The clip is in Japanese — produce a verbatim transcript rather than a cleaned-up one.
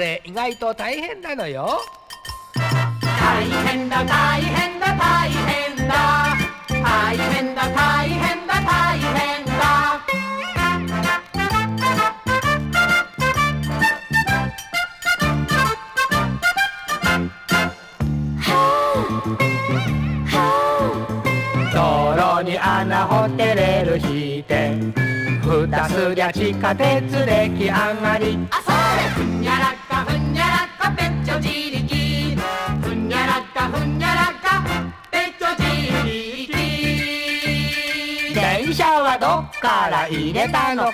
れ意外と大変なのよ。 大変だ大変だ大変だ大変だ大変だ大変だ道路に穴掘ってレール引いてふたすりゃ地下鉄出来上がりあそれふんにゃらかふんにゃらかぺっちょ自力ふんにゃらかふんにゃらかぺっちょ自力電車はどっから入れたの